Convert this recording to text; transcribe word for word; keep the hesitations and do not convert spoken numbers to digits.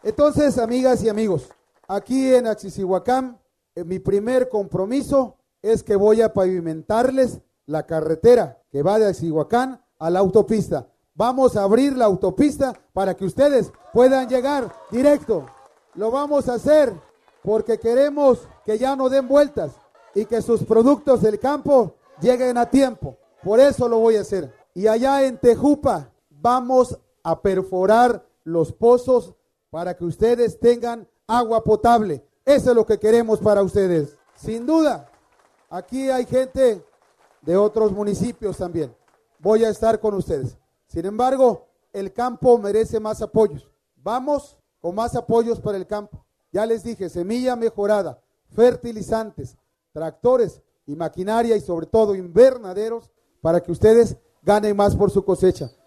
Entonces, amigas y amigos, aquí en Axixihuacán, eh, mi primer compromiso es que voy a pavimentarles la carretera que va de Axixihuacán a la autopista. Vamos a abrir la autopista para que ustedes puedan llegar directo. Lo vamos a hacer porque queremos que ya no den vueltas y que sus productos del campo lleguen a tiempo. Por eso lo voy a hacer. Y allá en Tejupa vamos a perforar los pozos para que ustedes tengan agua potable. Eso es lo que queremos para ustedes. Sin duda, aquí hay gente de otros municipios también. Voy a estar con ustedes. Sin embargo, el campo merece más apoyos. Vamos con más apoyos para el campo. Ya les dije, semilla mejorada, fertilizantes, tractores y maquinaria y sobre todo invernaderos para que ustedes ganen más por su cosecha.